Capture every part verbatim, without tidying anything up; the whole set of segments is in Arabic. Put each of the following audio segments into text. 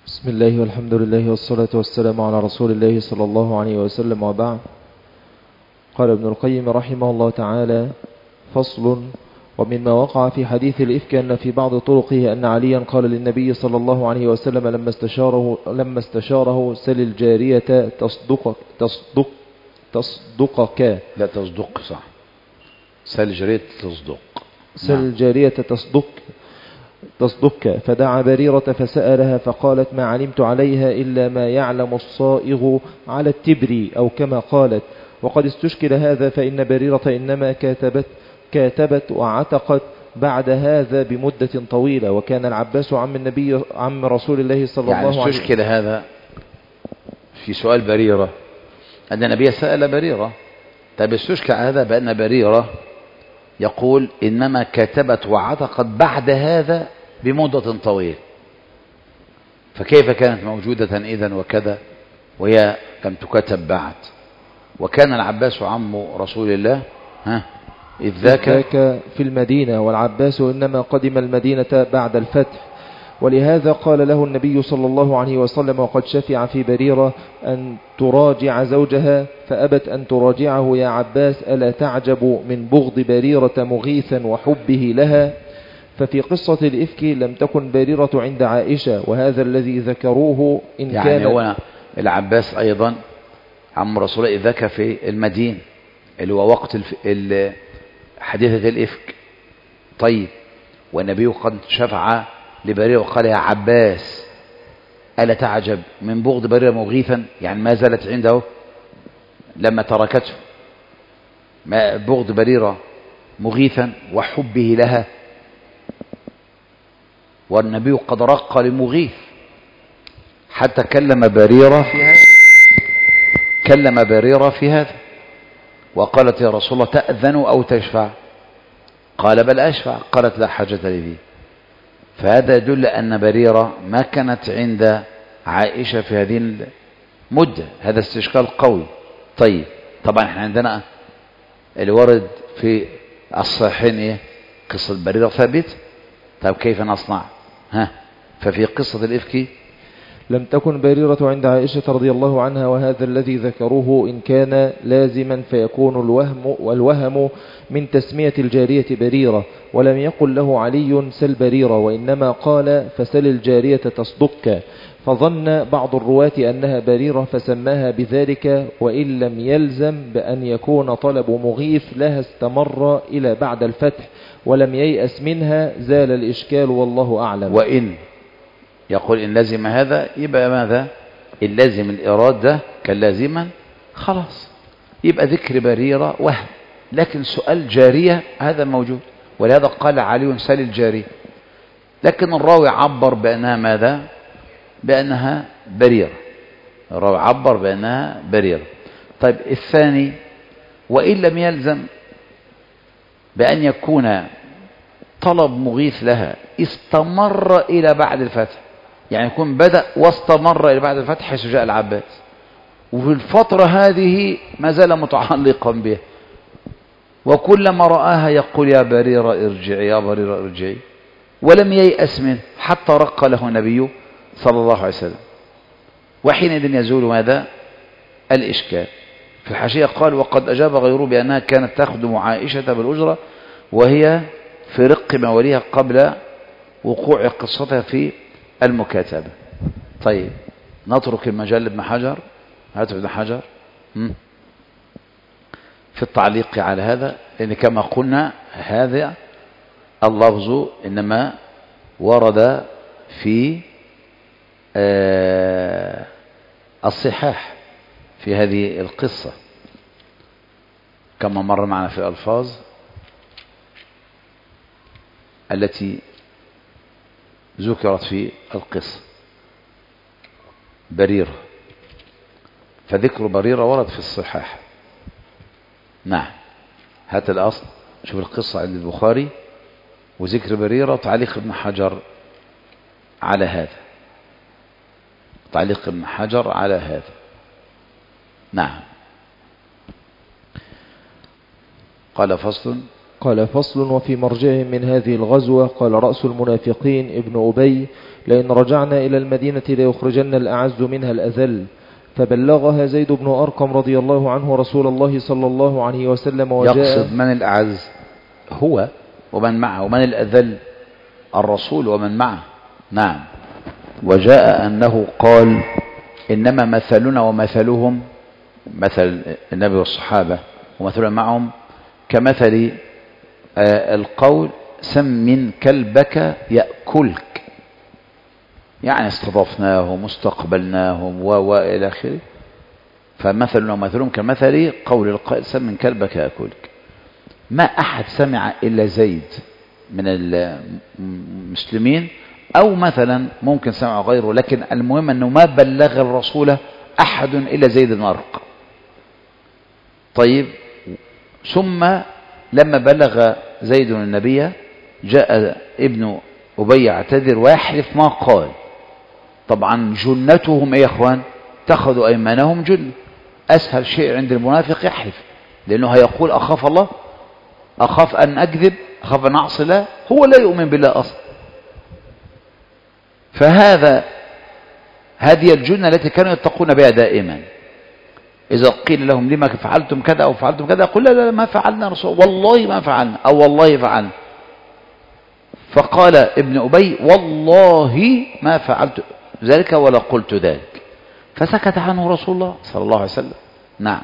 بسم الله والحمد لله والصلاة والسلام على رسول الله صلى الله عليه وسلم، وبعد. قال ابن القيم رحمه الله تعالى: فصل. ومما وقع في حديث الإفك أن في بعض طرقه أن عليا قال للنبي صلى الله عليه وسلم لما استشاره, لما استشاره سل الجارية تصدقك تصدق تصدقك لا تصدق صح سل الجارية تصدق سل الجارية تصدق تصدقك فدعا بريرة فسألها فقالت: ما علمت عليها إلا ما يعلم الصائغ على التبر، أو كما قالت. وقد استشكل هذا، فإن بريرة إنما كاتبت كاتبت وعتقت بعد هذا بمدة طويلة، وكان العباس عم النبي عم رسول الله صلى يعني الله عليه وسلم. استشكل هذا في سؤال بريرة أن النبي سأل بريرة. طيب استشكل هذا بأن بريرة يقول إنما كتبت وعتقت بعد هذا بمدة طويلة، فكيف كانت موجودة إذن وكذا وهي لم تكتب بعد؟ وكان العباس عم رسول الله ها إذ ذاك في المدينة، والعباس إنما قدم المدينة بعد الفتح. ولهذا قال له النبي صلى الله عليه وسلم وقد شفع في بريرة أن تراجع زوجها، فأبت أن تراجعه: يا عباس ألا تعجب من بغض بريرة مغيثا وحبه لها؟ ففي قصة الإفك لم تكن بريرة عند عائشة، وهذا الذي ذكروه إن يعني كان هو العباس أيضا عم رسول الله إذ ذاك في المدينة اللي هو وقت الف... حديثة الإفك. طيب والنبي قد شفع لبريرة وقال: يا عباس ألا تعجب من بغض بريرة مغيثا؟ يعني ما زالت عنده لما تركته، ما بغض بريرة مغيثا وحبه لها، والنبي قد رق لمغيث حتى كلم بريرة في هذا كلم بريرة في هذا وقالت: يا رسول الله تأذن أو تشفع؟ قال: بل أشفع. قالت: لا حاجة لي فيه. فهذا يدل أن بريرة ما كانت عند عائشة في هذه المدة. هذا استشكال قوي. طيب طبعا احنا عندنا اللي ورد في الصحيحين ايه؟ قصة بريرة ثابت. طيب كيف نصنع؟ ها ففي قصة الإفك لم تكن بريرة عند عائشة رضي الله عنها، وهذا الذي ذكروه إن كان لازما فيكون الوهم والوهم من تسمية الجارية بريرة، ولم يقل له علي سل بريرة، وإنما قال فسل الجارية تصدقك، فظن بعض الرواة أنها بريرة فسماها بذلك، وإن لم يلزم بأن يكون طلب مغيث لها استمر إلى بعد الفتح ولم ييأس منها، زال الإشكال والله أعلم. وإن يقول إن لازم هذا يبقى ماذا؟ إن لازم الإرادة كان لازما خلاص يبقى ذكر بريرة وهم، لكن سؤال جارية هذا موجود، ولهذا قال علي سل الجارية، لكن الراوي عبر بأنها ماذا؟ بأنها بريرة. الراوي عبر بأنها بريرة. طيب الثاني: وإن لم يلزم بأن يكون طلب مغيث لها استمر إلى بعد الفتح، يعني يكون بدأ واستمر إلى بعد الفتح حيث جاء العباس، وفي الفترة هذه ما زال متعلقا بها، وكلما رآها يقول: يا بريرة ارجعي، يا بريرة ارجعي، ولم ييأس منه حتى رق له النبي صلى الله عليه وسلم. وحينئذ يزول ماذا؟ الإشكال. في الحاشية قال: وقد أجاب غيره بأنها كانت تخدم عائشة بالأجرة، وهي في رق مواليها قبل وقوع قصتها في المكاتبة. طيب نترك المجال لابن حجر. هات ابن حجر في التعليق على هذا، لأن كما قلنا هذا اللفظ إنما ورد في آه الصحاح في هذه القصة، كما مر معنا في ألفاظ التي ذكرت في القصة بريرة، فذكر بريرة ورد في الصحاح. نعم هات الأصل، شوف القصة عند البخاري وذكر بريرة وتعليق ابن حجر على هذا، تعليق ابن حجر على هذا. نعم. قال: فصل. قال فصل وفي مرجعهم من هذه الغزوة قال رأس المنافقين ابن أبي لئن رجعنا إلى المدينة ليخرجن الأعز منها الأذل فبلغها زيد بن أرقم رضي الله عنه رسول الله صلى الله عليه وسلم وجاء يقصد من الأعز هو ومن معه، ومن الأذل الرسول ومن معه. نعم. وجاء أنه قال إنما مثلنا ومثلهم، مثل النبي والصحابة ومثلنا معهم كمثل آه القول سمن كلبك يأكلك، يعني استضفناهم واستقبلناهم وإلى آخره. فمثلنا ومثلهم كمثل قول القائل سمن كلبك يأكلك. ما أحد سمع إلا زيد من المسلمين، أو مثلا ممكن سمع غيره، لكن المهم أنه ما بلغ الرسول أحد إلا زيد بن أرقم. طيب، ثم لما بلغ زيد النبي جاء ابن أبي يعتذر ويحلف ما قال. طبعا جنتهم ايه يا اخوان؟ اتخذوا ايمانهم جنة. اسهل شيء عند المنافق يحلف، لانه هيقول اخاف الله، اخاف ان اكذب، اخاف ان اعصي الله. هو لا يؤمن بالله اصلا. فهذا هذه الجنة التي كانوا يتقون بها دائما. اذا قيل لهم لما فعلتم كذا او فعلتم كذا، قل لا لا ما فعلنا رسول والله ما فعلنا، او والله فعلنا. فقال ابن أبي والله ما فعلت ذلك ولا قلت ذلك، فسكت عنه رسول الله صلى الله عليه وسلم. نعم.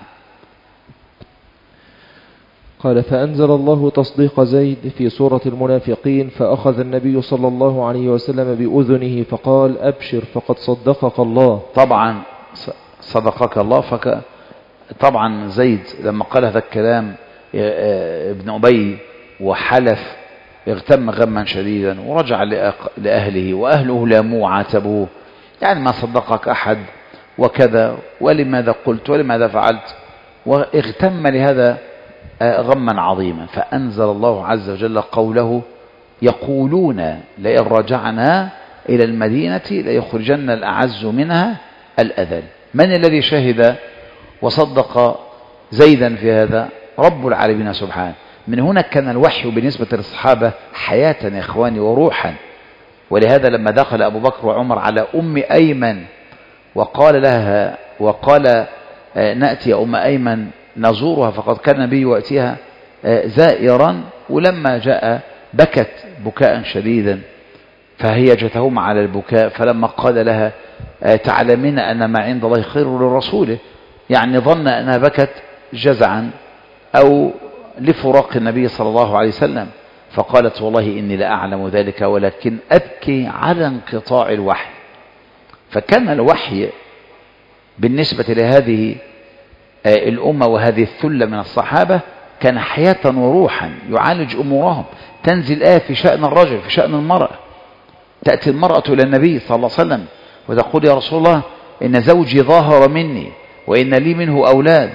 قال فأنزل الله تصديق زيد في سورة المنافقين، فأخذ النبي صلى الله عليه وسلم بأذنه فقال أبشر فقد صدقك الله. طبعا صدقك الله. فك... طبعا زيد لما قال هذا الكلام ابن أبي وحلف اغتم غما شديدا ورجع لأهله، وأهله لاموه وعاتبوه، يعني ما صدقك أحد وكذا، ولماذا قلت ولماذا فعلت، واغتم لهذا غما عظيما. فأنزل الله عز وجل قوله يقولون لئن رجعنا إلى المدينة ليخرجن الأعز منها الأذل. من الذي شهد وصدق زيدا في هذا؟ رب العالمين سبحانه. من هنا كان الوحي بالنسبة للصحابة حياة يا إخواني وروحا. ولهذا لما دخل أبو بكر وعمر على أم أيمن وقال لها وقال نأتي أم أيمن نزورها، فقد كان النبي يأتيها زائرا، ولما جاء بكت بكاء شديدا فهيجتهم على البكاء. فلما قال لها تعلمين أن ما عند الله خير لرسوله، يعني ظن أنها بكت جزعا أو لفراق النبي صلى الله عليه وسلم. فقالت والله إني لا أعلم ذلك ولكن أبكي على انقطاع الوحي. فكان الوحي بالنسبة لهذه الأمة وهذه الثلة من الصحابة كان حياة وروحا يعالج أمورهم. تنزل آية في شأن الرجل، في شأن المرأة. تأتي المرأة إلى النبي صلى الله عليه وسلم وتقول يا رسول الله إن زوجي ظاهر مني وإن لي منه أولاد،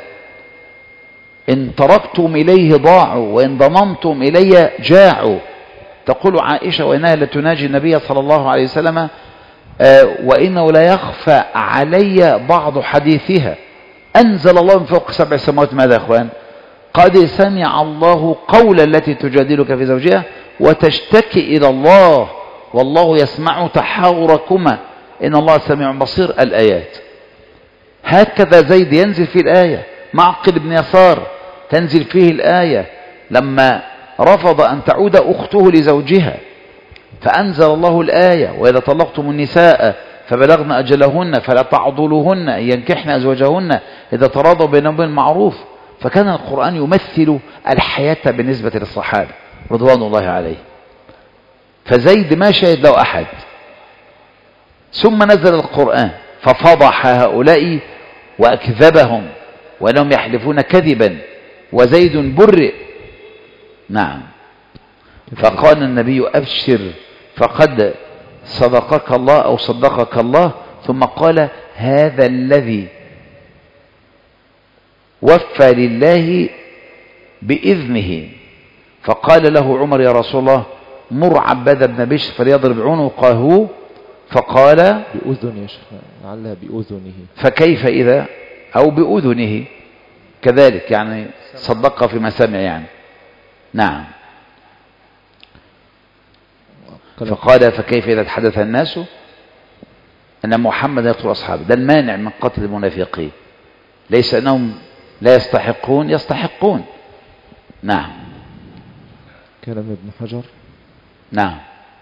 إن تركتم إليه ضاعوا وإن ضممتم إلي جاعوا. تقول عائشة وإنها لتناجي النبي صلى الله عليه وسلم آه وإنه لا يخفى علي بعض حديثها. أنزل الله من فوق سبع سماوات ماذا يا أخوان؟ قد سمع الله قول التي تجادلك في زوجها وتشتكي إلى الله والله يسمع تحاوركما إن الله سميع بصير. الآيات هكذا زيد ينزل في الآية. معقل بن يسار تنزل فيه الآية لما رفض أن تعود أخته لزوجها، فأنزل الله الآية وإذا طلقتم النساء فبلغن أجلهن فلا تعضلوهن أن ينكحن أزواجهن إذا تراضوا بينهم بالمعروف. فكان القرآن يمثل الحياة بالنسبة للصحابة رضوان الله عليه. فزيد ما شهد له أحد. ثم نزل القرآن ففضح هؤلاء وأكذبهم وأنهم يحلفون كذبا وزيد برئ. نعم. فقال النبي أبشر فقد صدقك الله أو صدقك الله. ثم قال هذا الذي وفى لله بإذنه. فقال له عمر يا رسول الله مر عباد بن بشر فليضرب عنقه. فقال بأذن يا شيخ لعلها بأذنه. فكيف إذا أو بأذنه كذلك، يعني صدق في مسامع يعني. نعم. فقال فكيف إذا تحدث الناس أن محمد يقتل أصحابه؟ ده المانع من قتل المنافقين، ليس أنهم لا يستحقون، يستحقون. نعم. كلام ابن حجر. نعم.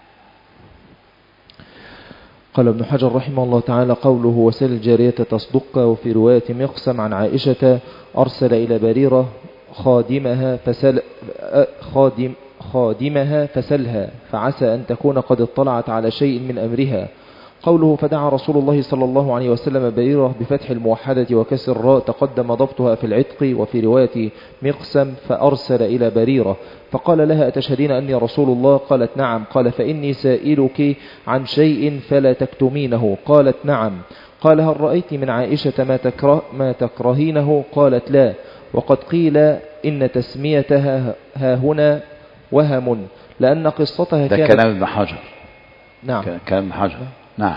قال ابن حجر رحمه الله تعالى: قوله وسل الجارية تصدق. وفي رواية مقسم عن عائشة أرسل إلى بريرة خادمها فسل خادم خادمها فسلها فعسى أن تكون قد اطلعت على شيء من أمرها. قوله فدعا رسول الله صلى الله عليه وسلم بريرة بفتح الموحدة وكسر الراء تقدم ضبطها في العتق. وفي رواية مقسم فأرسل إلى بريرة فقال لها أتشهدين أني رسول الله؟ قالت نعم. قال فإني سائلك عن شيء فلا تكتمينه. قالت نعم. قال هل رأيت من عائشة ما, تكره ما تكرهينه؟ قالت لا. وقد قيل إن تسميتها ها هنا وهم لأن قصتها ده كانت كلام ابن حجر. نعم كلام ابن حجر. نعم.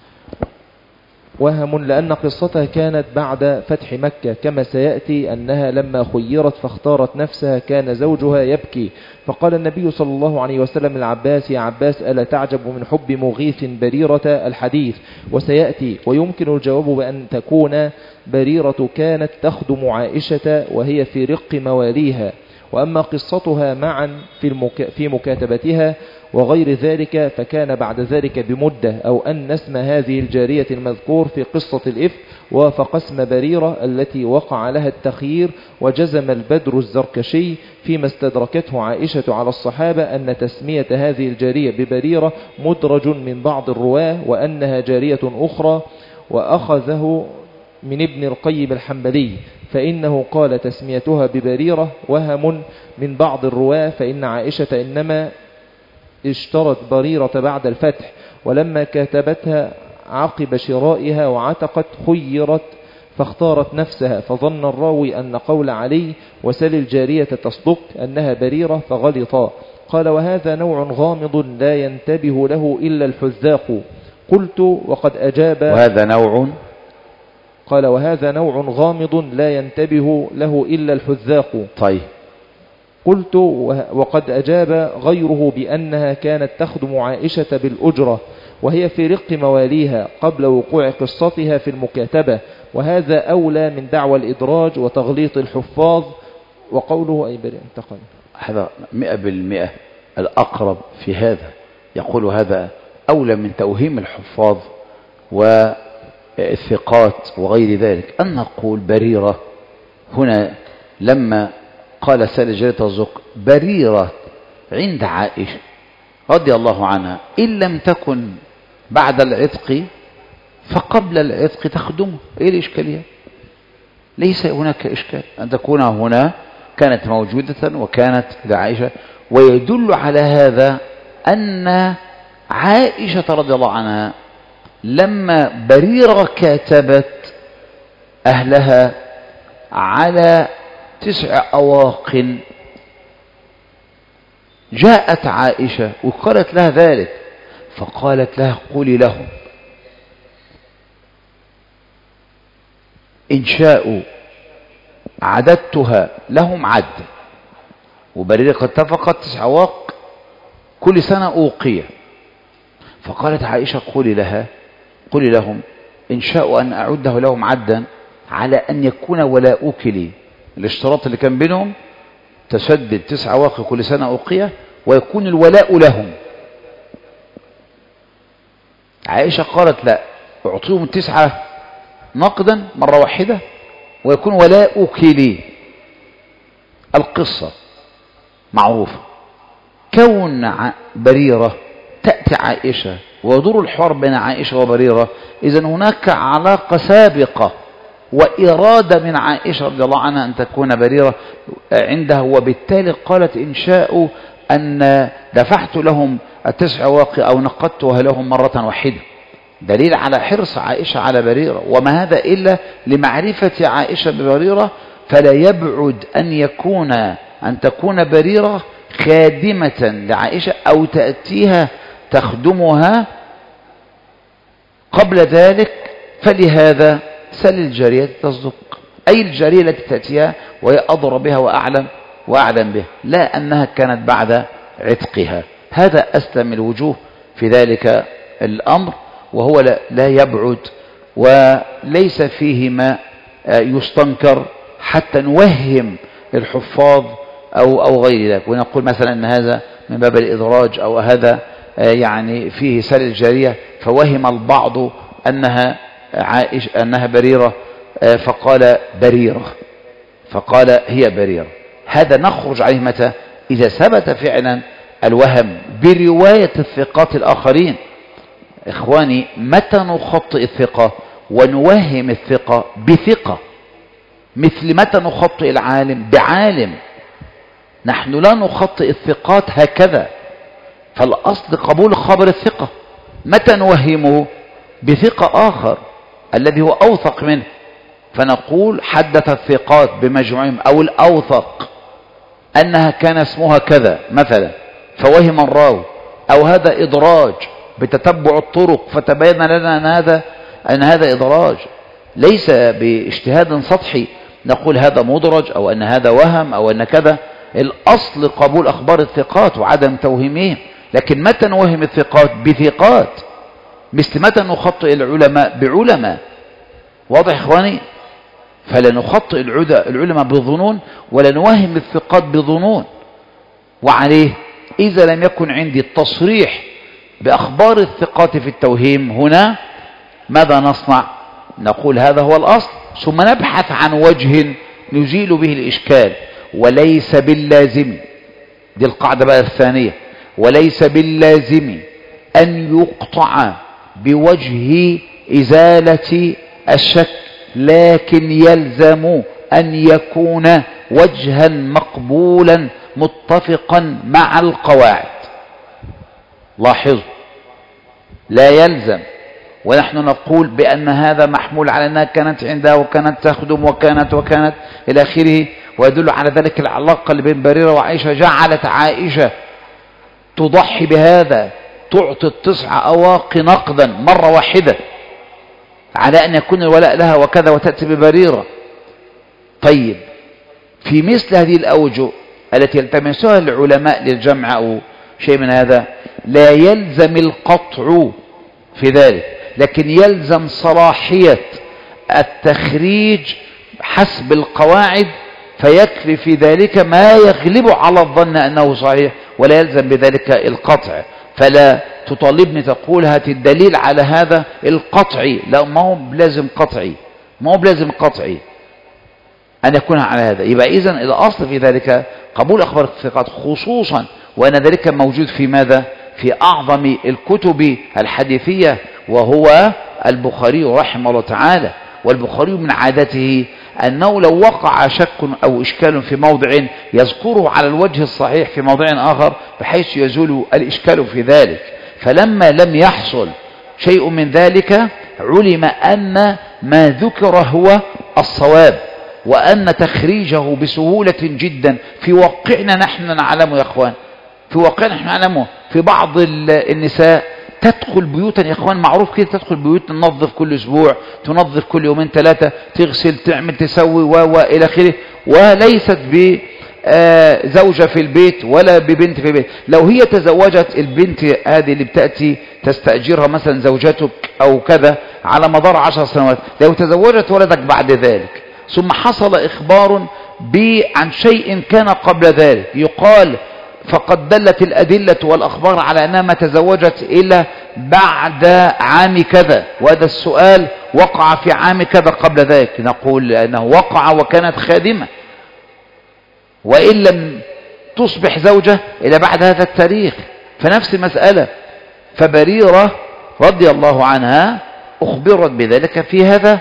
وهم لأن قصتها كانت بعد فتح مكة، كما سيأتي أنها لما خيرت فاختارت نفسها كان زوجها يبكي فقال النبي صلى الله عليه وسلم العباس: يا عباس ألا تعجب من حب مغيث بريرة؟ الحديث وسيأتي. ويمكن الجواب بأن تكون بريرة كانت تخدم عائشة وهي في رق مواليها، وأما قصتها معا في, المك... في مكاتبتها وغير ذلك فكان بعد ذلك بمدة، أو أن اسم هذه الجارية المذكور في قصة الإفك وافق اسم بريرة التي وقع لها التخيير. وجزم البدر الزركشي فيما استدركته عائشة على الصحابة أن تسمية هذه الجارية ببريرة مدرج من بعض الرواه وأنها جارية أخرى، وأخذه من ابن القيم الحنبلي فإنه قال تسميتها ببريرة وهم من بعض الرواه، فإن عائشة إنما اشترت بريرة بعد الفتح، ولما كاتبتها عقب شرائها وعتقت خيرت فاختارت نفسها، فظن الراوي أن قول علي وسل الجارية تصدق أنها بريرة فغلطا. قال وهذا نوع غامض لا ينتبه له إلا الحذاق. قلت وقد أجاب وهذا نوع قال وهذا نوع غامض لا ينتبه له إلا الحذاق. طيب. قلت وقد أجاب غيره بأنها كانت تخدم عائشة بالأجرة وهي في رق مواليها قبل وقوع قصتها في المكاتبة، وهذا أولى من دعوى الإدراج وتغليط الحفاظ. وقوله أي بريء انتقل هذا مئة بالمئة الأقرب في هذا، يقول هذا أولى من توهيم الحفاظ والثقات وغير ذلك. أن نقول بريرة هنا لما قال سال جارية تصدق بريرة عند عائشة رضي الله عنها إن لم تكن بعد العتق فقبل العتق تخدمه. إيه الإشكالية؟ ليس هناك إشكال أن تكون هنا كانت موجودة وكانت لعائشة. ويدل على هذا أن عائشة رضي الله عنها لما بريرة كاتبت أهلها على تسع أواق جاءت عائشة وقالت لها ذلك، فقالت لها قولي لهم إن شاءوا عددتها لهم عد. وبريرة قد اتفقت تسع أواق كل سنة أوقية، فقالت عائشة قولي لها قولي لهم إن شاءوا أن أعده لهم عدا على أن يكون ولاؤك لي. الاشتراط اللي كان بينهم تسدد تسع أواق كل سنة أوقية ويكون الولاء لهم. عائشة قالت لا، أعطيهم التسعة نقدا مرة واحدة ويكون ولاؤك لي. القصة معروفة. كون بريرة تأتي عائشة ويدور الحوار بين عائشة وبريرة، إذن هناك علاقة سابقة وإرادة من عائشة رضي الله عنها أن تكون بريرة عندها، وبالتالي قالت إن شاءوا أن دفعت لهم التسع واقع أو نقدتها لهم مرة واحدة. دليل على حرص عائشة على بريرة، وما هذا إلا لمعرفة عائشة ببريرة. فلا يبعد أن يكون أن تكون بريرة خادمة لعائشة أو تأتيها تخدمها قبل ذلك. فلهذا سل الجارية تصدق، أي الجارية التي تأتيها وهي أضر بها وأعلم وأعلم به، لا أنها كانت بعد عتقها. هذا أسلم الوجوه في ذلك الأمر، وهو لا يبعد وليس فيه ما يستنكر حتى نوهم الحفاظ أو, أو غير ذلك، ونقول مثلا أن هذا من باب الإدراج، أو هذا يعني فيه سل الجارية فوهم البعض أنها عائشة أنها بريرة فقال بريرة، فقال هي بريرة. هذا نخرج عليه متى؟ إذا ثبت فعلا الوهم برواية الثقات الآخرين. إخواني، متى نخطئ الثقة ونوهم الثقة بثقة؟ مثل متى نخطئ العالم بعالم؟ نحن لا نخطئ الثقات هكذا، فالأصل قبول خبر الثقة. متى نوهمه؟ بثقة آخر الذي هو أوثق منه، فنقول حدث الثقات بمجموعهم أو الأوثق أنها كان اسمها كذا مثلا، فوهم الراوي، أو هذا إدراج بتتبع الطرق فتبين لنا أن هذا أن هذا إدراج ليس باجتهاد سطحي نقول هذا مدرج أو أن هذا وهم أو أن كذا. الأصل قبول أخبار الثقات وعدم توهيمهم. لكن متى نوهم الثقات؟ بثقات، مثل متى نخطئ العلماء بعلماء. واضح إخواني؟ فلا نخطئ العلماء بظنون ولا نوهم الثقات بظنون. وعليه إذا لم يكن عندي التصريح بأخبار الثقات في التوهيم هنا ماذا نصنع؟ نقول هذا هو الأصل، ثم نبحث عن وجه نزيل به الإشكال. وليس باللازم، دي القاعدة بقى الثانية، وليس باللازم أن يقطع بوجه إزالة الشك، لكن يلزم أن يكون وجها مقبولا متفقا مع القواعد. لاحظوا، لا يلزم، ونحن نقول بأن هذا محمول على أنها كانت عندها وكانت تخدم وكانت وكانت إلى آخره، ويدل على ذلك العلاقة اللي بين بريرة وعائشة. جعلت عائشة تضحي بهذا، تعطي التسع أواق نقدا مرة واحدة على أن يكون الولاء لها وكذا، وتأتي ببريرة. طيب، في مثل هذه الأوجه التي يلتمسها العلماء للجمع أو شيء من هذا لا يلزم القطع في ذلك، لكن يلزم صلاحية التخريج حسب القواعد، فيكفي في ذلك ما يغلب على الظن أنه صحيح، ولا يلزم بذلك القطع. فلا تطالبني تقول هات الدليل على هذا القطعي، لا، ما هو بلازم قطعي، ما هو بلازم قطعي أن يكون على هذا. يبقى إذن الأصل في ذلك قبول أخبار الثقات، خصوصا وأن ذلك موجود في ماذا؟ في أعظم الكتب الحديثية، وهو البخاري رحمه الله تعالى. والبخاري من عادته أنه لو وقع شك أو إشكال في موضع يذكره على الوجه الصحيح في موضع آخر بحيث يزول الإشكال في ذلك. فلما لم يحصل شيء من ذلك علم أن ما ذكر هو الصواب، وأن تخريجه بسهولة جدا في واقعنا نحن نعلمه يا أخوان، في واقعنا نحن نعلمه. في بعض النساء تدخل بيوتا يا أخوان، معروف كده، تدخل بيوت تنظف كل أسبوع، تنظف كل يومين ثلاثة، تغسل، تعمل، تسوي و إلى آخره، وليست بزوجة في البيت ولا ببنت في البيت. لو هي تزوجت البنت هذه اللي بتأتي تستأجرها مثلا زوجتك أو كذا على مدار عشر سنوات، لو تزوجت ولدك بعد ذلك ثم حصل إخبار عن شيء كان قبل ذلك، يقال فقد دلت الأدلة والأخبار على أنها ما تزوجت إلا بعد عام كذا، وهذا السؤال وقع في عام كذا قبل ذلك، نقول أنه وقع وكانت خادمة، وإن لم تصبح زوجة إلى بعد هذا التاريخ. فنفس المسألة، فبريرة رضي الله عنها أخبرت بذلك في هذا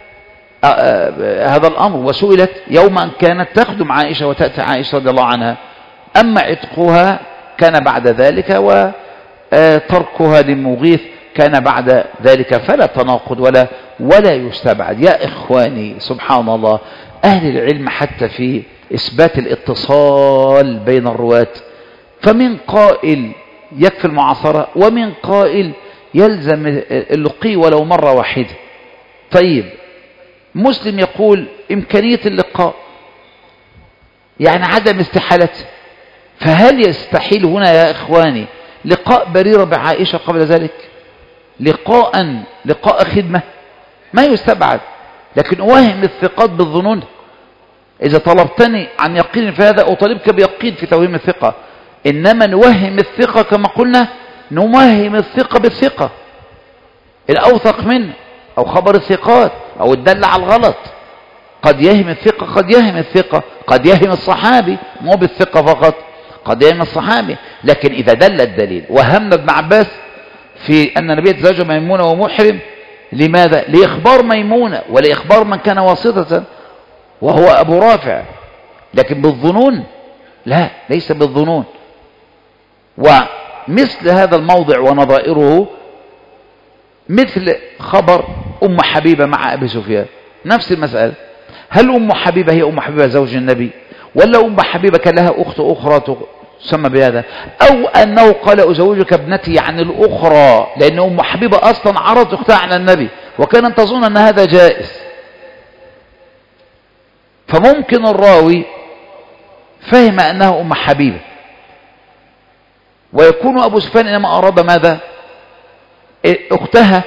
هذا الأمر، وسئلت يوم أن كانت تخدم عائشة وتأتي عائشة رضي الله عنها. أما عتقها كان بعد ذلك، وتركها للمغيث كان بعد ذلك، فلا تناقض ولا ولا يستبعد. يا إخواني، سبحان الله، أهل العلم حتى في إثبات الاتصال بين الرواة، فمن قائل يكفي المعاصرة، ومن قائل يلزم اللقي ولو مرة واحدة. طيب، مسلم يقول إمكانية اللقاء، يعني عدم استحالته. فهل يستحيل هنا يا إخواني لقاء بريرة بعائشة قبل ذلك؟ لقاء لقاء خدمة ما يستبعد، لكن أوهم الثقات بالظنون. إذا طلبتني عن يقين في هذا أطالبك بيقين في توهيم الثقة، إنما نوهم الثقة كما قلنا نوهم الثقة بالثقة الأوثق منه، أو خبر الثقات، أو الدل على الغلط. قد يهم الثقة قد يهم الثقة قد يهم الصحابي، مو بالثقة فقط، قد يهم الصحابي. لكن إذا دل الدليل، وهمنا ابن عباس في أن النبي تزوج ميمونة ومحرم، لماذا؟ لإخبار ميمونة ولإخبار من كان واسطة وهو أبو رافع، لكن بالظنون لا، ليس بالظنون. ومثل هذا الموضع ونظائره مثل خبر أم حبيبة مع أبي سفيان، نفس المسألة. هل أم حبيبة هي أم حبيبة زوج النبي، ولا أم حبيبة كان لها أخت أخرى تسمى بهذا، أو أنه قال أزوجك ابنتي عن الأخرى، لأن أم حبيبة أصلا عرضت أختها على النبي وكانت تظن أن هذا جائز. فممكن الراوي فهم أنها أم حبيبة، ويكون أبو سفيان إنما أراد ماذا؟ أختها،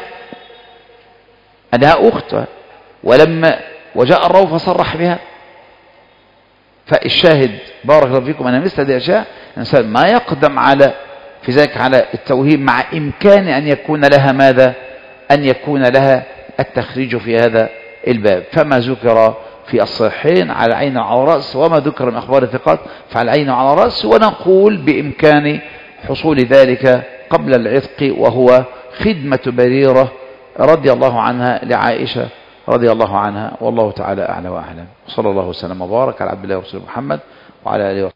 أنها أختها، ولما وجاء الراوي فصرح بها. فالشاهد بارك الله فيكم أن مثل هذه الأشياء الإنسان ما يقدم على في ذلك على التوهيم، مع إمكان أن يكون لها ماذا؟ أن يكون لها التخريج في هذا الباب. فما ذكر في الصحيحين على عين وعلى رأس، وما ذكر من أخبار الثقات فعلى عين وعلى رأس. ونقول بإمكان حصول ذلك قبل العتق، وهو خدمة بريرة رضي الله عنها لعائشة رضي الله عنها، والله تعالى أعلى وأعلم. صلى الله وسلم وبارك على عبد الله ورسوله محمد وعلى آله وصحبه.